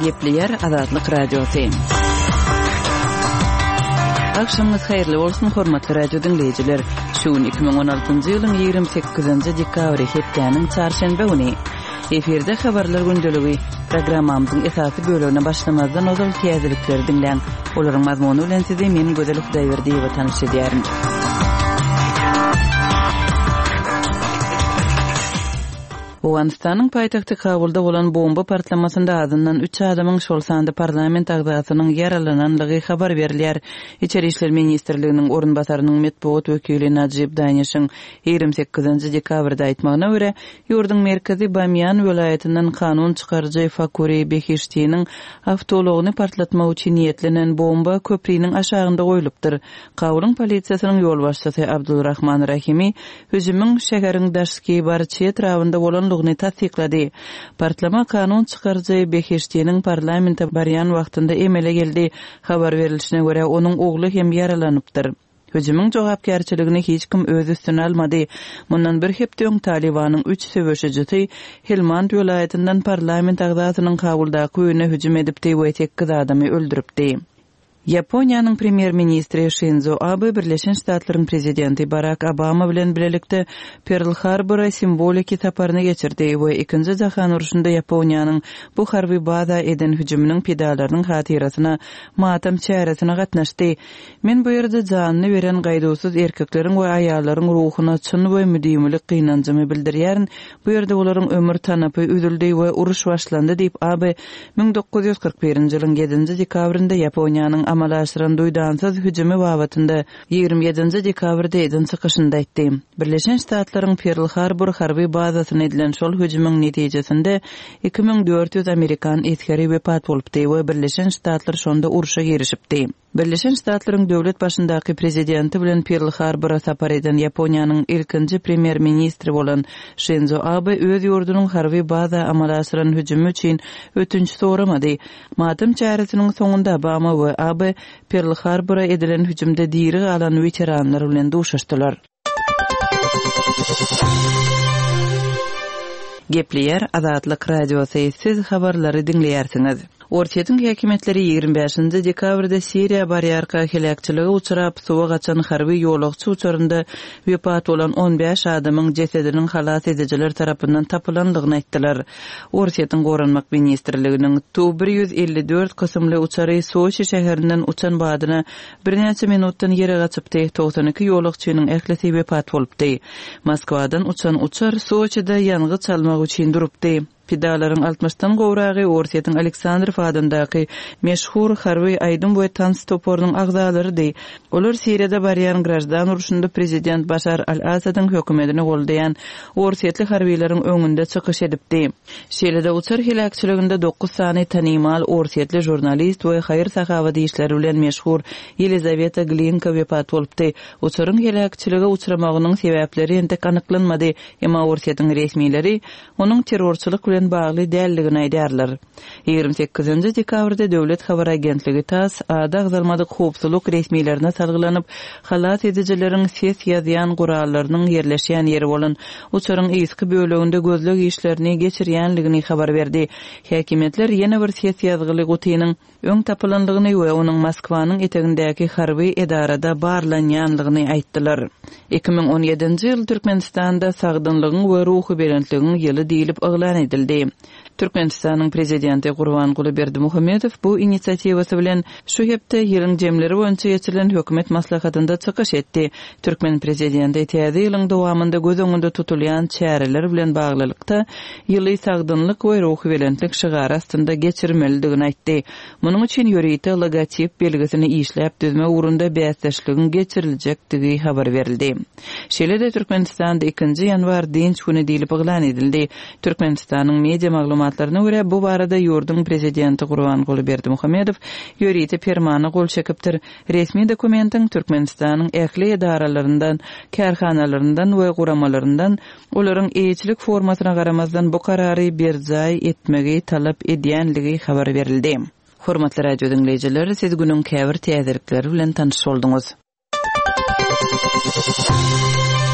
Gepleyer Azatlyk Radiosu. Akşamınız hayırlı olsun hormatly radio dinleyijiler. Şuun 2016-njy ýylyň 28-nji dekabry hepdeniň çarşembe güni. Eferde habarlar gündöligi programmamyzyň esasy bölümine başlamazdan ozal täzelikleri dinleň. Olaryň mazmuny bilen sizi men Gözel Hudaýberdi we tanış edýärim. Awganistanyň paýtagty Kabulda bolan bomba partlamasynda azyndan 3 adamyň şol sanda parlament agzasynyň yaralananlygy habar berilýär. İçeri işler ministrliginiň orunbasarynyň medpuat wekili Najib Danişiň 28-nji dekabrda aýtmagyna görä, ýurdun merkezi Bamyan welaýatynyň kanun çykarjy Fakuri Behiştiýiniň awtologyny partlatmak üçin niýetlenen bomba köprüniň aşagynda goýulypdyr. Kabulyň polisiýasynyň ýol başçysy Abdulrahman Rahimi hüjümüň şäheriň daşky barçy etrafynda bolan tasdiqlady. Partlama kanun çykarjy Behiştiýiniň parlamentde barýan wagtynda emele geldi. Habar berilişine görä onuň ogly hem yaralanypdyr. Hüjümüň jogapkärçiligini hiç kim öz üstüne almady. Mundan bir hepde öň Talibanyň 3 söwüşçisi Helmand welaýatyndan parlament agzasynyň Kabuldaky öýüne hüjüm edipdi we 8 adamy öldüripdi. Yaponiýanyň premier ministri Shinzo Abe Birleşen Ştatlaryň prezidenti Barack Obama bilen birlikde Pearl Harbor'a simboliki saparyny geçirdi we ikinji jahan uruşunda Yaponiýanyň bu harby baza eden hüjüminiň pedalarynyň hatirasyna matam çäresine gatnaşdy. Men bu ýerde janyny beren gaýdawsyz erkekleriň we aýallaryň ruhuna çyn we müdimlik gynanjymy bildirýär. Bu ýerde olaryň ömür tanapy üzüldi we uruş başlandy diýip Abe 1941-nji ýylyň 7-nji dekabrynda Yaponiýanyň amal aşyran duýdansyz hüjümi wagtynda 27-nji dekabrda edin çykyşynda aýtdy. Birleşen Ştatlaryň Pearl Harbor harby bazasyna edilen şol hüjümüň netijesinde 2400 Amerikan eskeri wepat bolupdy we Birleşen Ştatlar şonda uruşa girişipdi. Birleşen Ştatlaryň döwlet başyndaky prezidenti bilen Pearl Harbor'a sapar eden Yaponiýanyň ilkinji premier ministri bolan Shinzo Abe öz ýurdunyň harby baza amal aşyran hüjümi üçin ötünç soramady. Matam çäresiniň soňunda Obama we Abe Pearl Harbor'a edilen hüjümde diri alan veteranlar bilen duşaşdylar. Gepleyer Azatlyk Radiosu siz habarlary dinleýärsiňiz. Ortiýetiň häkimetleri 25-nji dekabrda Siriýa barýarka helakçylygy uçurap suwa gaçan harby ýolagçy uçurynda wepat bolan 15 adamyň jesediniň halas edijiler tarapyndan tapylandygyny aýtdylar. Ortiýetiň goranmak ministrliginiň Tu-154 kysymly uçary Soçi şäherinden uçan badyna bir näçe minutdan ýere gaçypdy. 92 ýolagçynyň ählisi wepat bolupdy. Moskwadan uçan uçar Soçida ýangy çalmak üçin durupdy. Pedalaryň 60-dan gowragy Ortiýetiň Aleksandrov adyndaky meşhur harby aýdym we tans toporunyň agzalarydy. Olar Siriýada barýan grajdan uruşunda prezident Başar al-Asadyň hökümetini goldaýan Ortiýetli harbiýleriň öňünde çykyş edipdi. Şeýlede uçar helakçylygynda 9 sany tanymal Ortiýetli jurnalist we haýyr sahabat işleri bilen meşhur Yelizaveta Glinka wepat bolupdy. Uçaryň helakçylyga uçramagynyň sebäpleri entek anyklanmady, emma Ortiýetiň resmiýetleri onuň terrorçylyk bilen bagly däldigini aýdýarlar. 28-nji dekabrda döwlet habar agentligi TASS agzalmadyk howpsuzlyk resmiýetlerine salgylanyp halat edijileriň ses ýazýan gurallarynyň ýerleşýän ýeri bolan uçaryň eski böleginde gözleg işlerini geçirýänligini habar berdi. Häkimetler ýene bir ses ýazgyly gutynyň öň tapylandygyny we onuň Moskwanyň etegindäki harby edarada barlanýanlygyny aýtdylar. 2017-nji ýyl Türkmenistanda sagdynlygyň we ruhy berentligiň ýyly diýilip aglan edildi. Türkmenistanyň prezidenti Gurbanguly Berdimuhammedow bu inisiativasy bilen şu hepde ýylyň jemleri boýunça geçirilen hökümet maslahatynda çykyş etdi. Türkmen prezidenti täze ýylyň dowamında göz öňünde tutulýan çäreler bilen baglylykda ýyly sagdynlyk we ruhy berentlik şygary astynda geçirmelidigini aýtdy. Munyň üçin ýörite logotip belgisini işläp düzme urunda bäsleşligin geçiriljekdigi habar berildi. Şeýle-de Türkmenistanda 2 ýanwar dinç güni diýilip aglan edildi. Türkmenistanyň media maglumatlaryna görä bu barada ýurdun prezidenti Gurbanguly Berdimuhammedow ýörite permany gol çekipdir. Resmi dokumentiň Türkmenistanyň ähli edaralарyndan, kärhanalaryndan we guramalaryndan olaryň eýçilik formasyna garamazdan bu karary berjay etmegi talap edýänligi habar berildi. Hormatly radio dinleyijiler, siz günüň käbir täzelikleri bilen tanyş bolduňuz.